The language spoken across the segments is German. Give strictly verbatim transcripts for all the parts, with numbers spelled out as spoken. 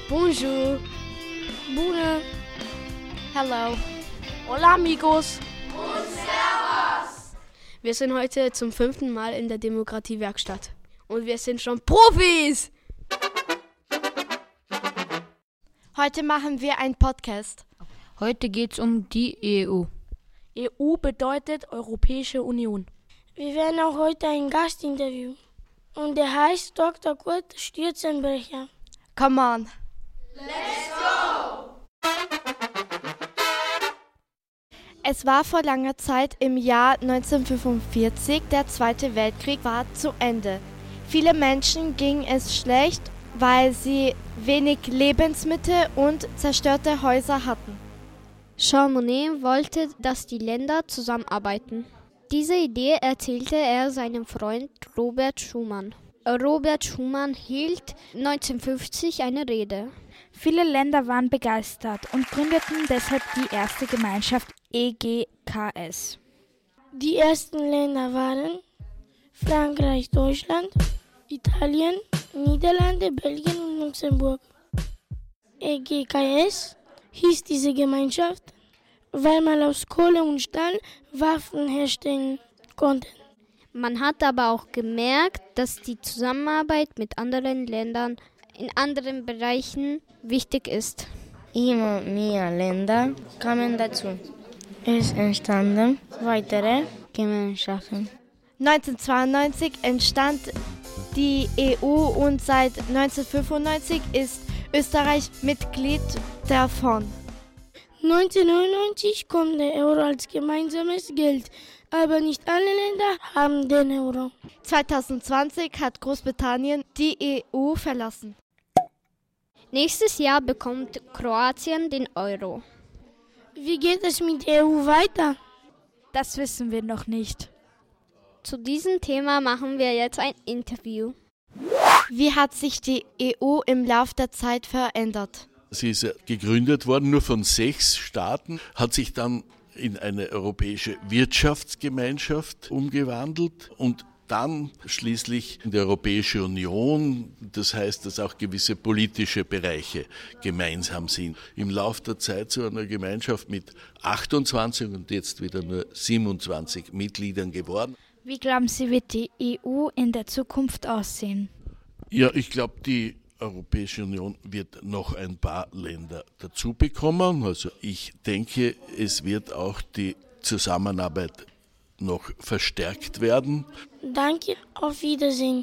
Bonjour. Bune. Hello. Hola amigos. Und Servus. Wir sind heute zum fünften Mal in der Demokratiewerkstatt. Und wir sind schon Profis. Heute machen wir einen Podcast. Heute geht's um die E U. E U bedeutet Europäische Union. Wir werden auch heute einen Gast interviewen. Und der heißt Doktor Kurt Stürzenbrecher. Come on. Let's go! Es war vor langer Zeit im Jahr neunzehnhundertfünfundvierzig, der Zweite Weltkrieg war zu Ende. Viele Menschen ging es schlecht, weil sie wenig Lebensmittel und zerstörte Häuser hatten. Jean Monnet wollte, dass die Länder zusammenarbeiten. Diese Idee erzählte er seinem Freund Robert Schuman. Robert Schuman hielt neunzehnhundertfünfzig eine Rede. Viele Länder waren begeistert und gründeten deshalb die erste Gemeinschaft E G K S. Die ersten Länder waren Frankreich, Deutschland, Italien, Niederlande, Belgien und Luxemburg. E G K S hieß diese Gemeinschaft, weil man aus Kohle und Stahl Waffen herstellen konnte. Man hat aber auch gemerkt, dass die Zusammenarbeit mit anderen Ländern in anderen Bereichen wichtig ist. Immer mehr Länder kamen dazu. Es entstanden weitere Gemeinschaften. neunzehnhundertzweiundneunzig entstand die E U und seit neunzehnhundertfünfundneunzig ist Österreich Mitglied davon. neunzehnhundertneunundneunzig kommt der Euro als gemeinsames Geld, aber nicht alle Länder haben den Euro. zweitausendzwanzig hat Großbritannien die E U verlassen. Nächstes Jahr bekommt Kroatien den Euro. Wie geht es mit der E U weiter? Das wissen wir noch nicht. Zu diesem Thema machen wir jetzt ein Interview. Wie hat sich die E U im Laufe der Zeit verändert? Sie ist gegründet worden, nur von sechs Staaten, hat sich dann in eine europäische Wirtschaftsgemeinschaft umgewandelt und dann schließlich in die Europäische Union. Das heißt, dass auch gewisse politische Bereiche gemeinsam sind. Im Laufe der Zeit zu einer Gemeinschaft mit achtundzwanzig und jetzt wieder nur siebenundzwanzig Mitgliedern geworden. Wie glauben Sie, wird die E U in der Zukunft aussehen? Ja, ich glaube, die Europäische Union wird noch ein paar Länder dazu bekommen. Also ich denke, es wird auch die Zusammenarbeit noch verstärkt werden. Danke, auf Wiedersehen.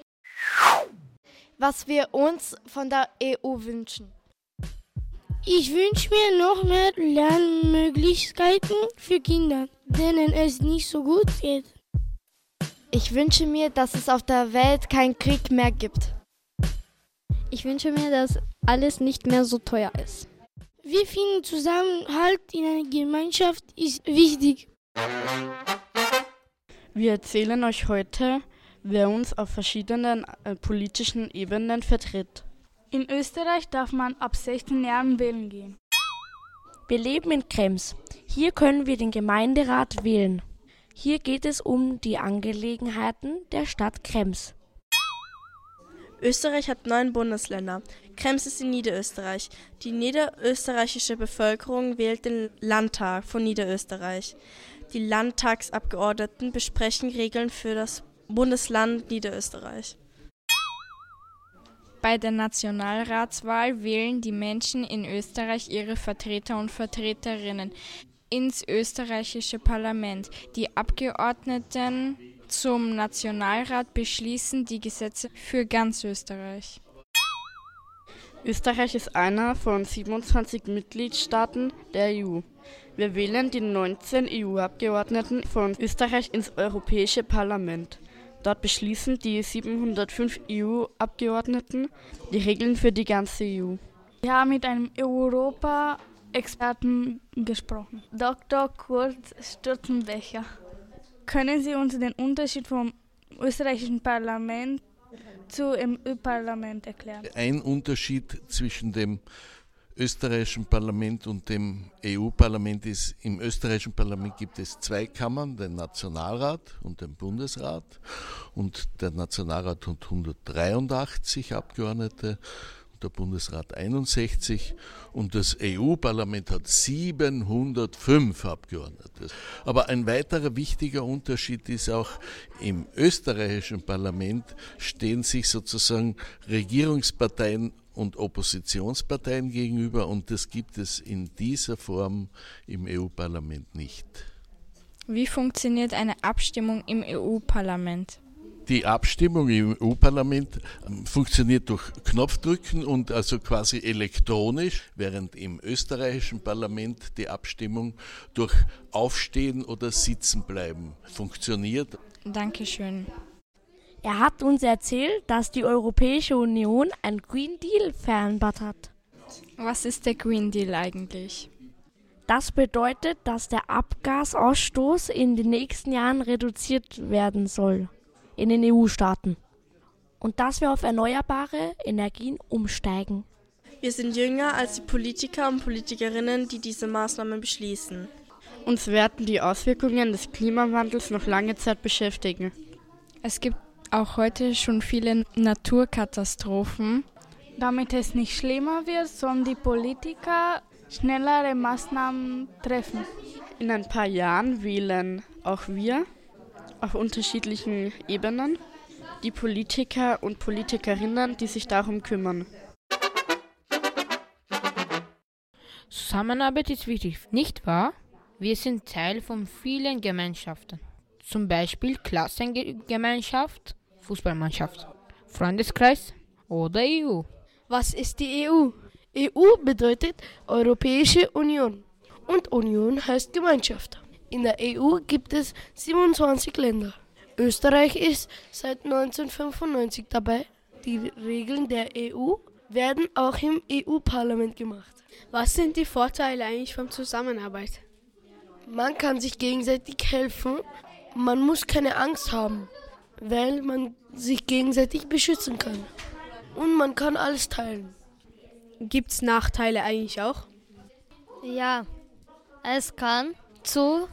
Was wir uns von der E U wünschen. Ich wünsche mir noch mehr Lernmöglichkeiten für Kinder, denen es nicht so gut geht. Ich wünsche mir, dass es auf der Welt keinen Krieg mehr gibt. Ich wünsche mir, dass alles nicht mehr so teuer ist. Wir finden, Zusammenhalt in einer Gemeinschaft ist wichtig. Wir erzählen euch heute, wer uns auf verschiedenen äh, politischen Ebenen vertritt. In Österreich darf man ab sechzehn Jahren wählen gehen. Wir leben in Krems. Hier können wir den Gemeinderat wählen. Hier geht es um die Angelegenheiten der Stadt Krems. Österreich hat neun Bundesländer. Krems ist in Niederösterreich. Die niederösterreichische Bevölkerung wählt den Landtag von Niederösterreich. Die Landtagsabgeordneten besprechen Regeln für das Bundesland Niederösterreich. Bei der Nationalratswahl wählen die Menschen in Österreich ihre Vertreter und Vertreterinnen ins österreichische Parlament. Die Abgeordneten zum Nationalrat beschließen die Gesetze für ganz Österreich. Österreich ist einer von siebenundzwanzig Mitgliedstaaten der E U. Wir wählen die neunzehn E U-Abgeordneten von Österreich ins Europäische Parlament. Dort beschließen die siebenhundertfünf E U-Abgeordneten die Regeln für die ganze E U. Wir haben mit einem Europa-Experten gesprochen, Doktor Kurt Stürzenbrecher. Können Sie uns den Unterschied vom österreichischen Parlament zu dem E U-Parlament erklären? Ein Unterschied zwischen dem österreichischen Parlament und dem E U-Parlament ist, im österreichischen Parlament gibt es zwei Kammern, den Nationalrat und den Bundesrat. Und der Nationalrat hat hundertdreiundachtzig Abgeordnete der Bundesrat einundsechzig und das E U-Parlament hat siebenhundertfünf Abgeordnete. Aber ein weiterer wichtiger Unterschied ist auch, im österreichischen Parlament stehen sich sozusagen Regierungsparteien und Oppositionsparteien gegenüber und das gibt es in dieser Form im E U-Parlament nicht. Wie funktioniert eine Abstimmung im E U-Parlament? Die Abstimmung im E U-Parlament funktioniert durch Knopfdrücken und also quasi elektronisch, während im österreichischen Parlament die Abstimmung durch Aufstehen oder Sitzenbleiben funktioniert. Dankeschön. Er hat uns erzählt, dass die Europäische Union ein Green Deal vereinbart hat. Was ist der Green Deal eigentlich? Das bedeutet, dass der Abgasausstoß in den nächsten Jahren reduziert werden soll in den E U-Staaten und dass wir auf erneuerbare Energien umsteigen. Wir sind jünger als die Politiker und Politikerinnen, die diese Maßnahmen beschließen. Uns werden die Auswirkungen des Klimawandels noch lange Zeit beschäftigen. Es gibt auch heute schon viele Naturkatastrophen. Damit es nicht schlimmer wird, sollen die Politiker schnellere Maßnahmen treffen. In ein paar Jahren wählen auch wir auf unterschiedlichen Ebenen die Politiker und Politikerinnen, die sich darum kümmern. Zusammenarbeit ist wichtig, nicht wahr? Wir sind Teil von vielen Gemeinschaften. Zum Beispiel Klassengemeinschaft, Fußballmannschaft, Freundeskreis oder E U. Was ist die E U? E U bedeutet Europäische Union und Union heißt Gemeinschaft. In der E U gibt es siebenundzwanzig Länder. Österreich ist seit neunzehnhundertfünfundneunzig dabei. Die Regeln der E U werden auch im E U-Parlament gemacht. Was sind die Vorteile eigentlich von Zusammenarbeit? Man kann sich gegenseitig helfen. Man muss keine Angst haben, weil man sich gegenseitig beschützen kann. Und man kann alles teilen. Gibt es Nachteile eigentlich auch? Ja, es kann zu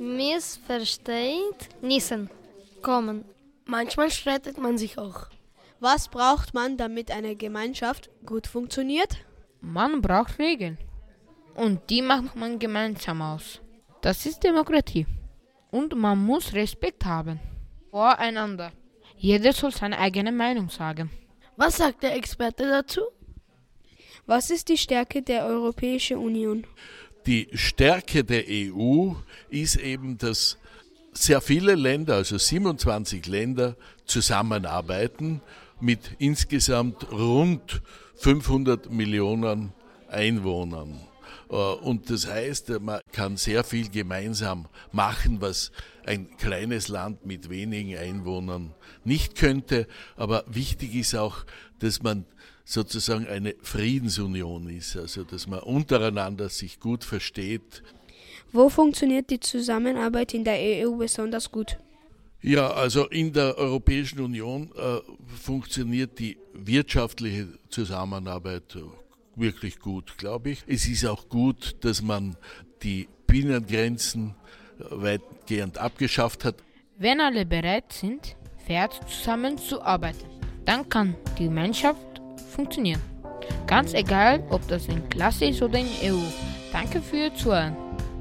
Missverständnissen kommen. Manchmal streitet man sich auch. Was braucht man, damit eine Gemeinschaft gut funktioniert? Man braucht Regeln. Und die macht man gemeinsam aus. Das ist Demokratie. Und man muss Respekt haben. Voreinander. Jeder soll seine eigene Meinung sagen. Was sagt der Experte dazu? Was ist die Stärke der Europäischen Union? Die Stärke der E U ist eben, dass sehr viele Länder, also siebenundzwanzig Länder, zusammenarbeiten mit insgesamt rund fünfhundert Millionen Einwohnern. Und das heißt, man kann sehr viel gemeinsam machen, was ein kleines Land mit wenigen Einwohnern nicht könnte. Aber wichtig ist auch, dass man sozusagen eine Friedensunion ist, also dass man untereinander sich gut versteht. Wo funktioniert die Zusammenarbeit in der E U besonders gut? Ja, also in der Europäischen Union äh, funktioniert die wirtschaftliche Zusammenarbeit wirklich gut, glaube ich. Es ist auch gut, dass man die Binnengrenzen weitgehend abgeschafft hat. Wenn alle bereit sind, fair zusammenzuarbeiten, dann kann die Gemeinschaft funktionieren. Ganz egal, ob das in Klasse ist oder in E U. Danke für Ihr Zuhören.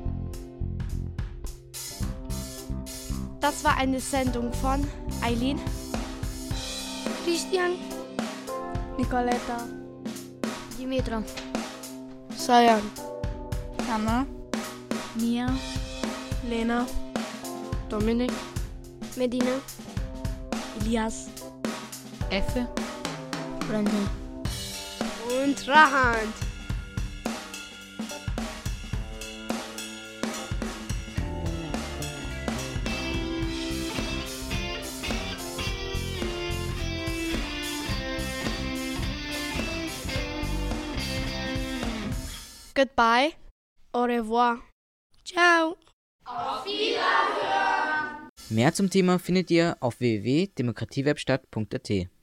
Das war eine Sendung von Eileen, Christian, Nicoletta, Dimitra, Sayan, Hanna, Mia, Lena, Dominik, Medina, Elias, Effe, Brandon und Rahand. Goodbye, Au revoir. ciao. Auf Wiederhören! Mehr zum Thema findet ihr auf w w w punkt demokratiewerkstatt punkt a t.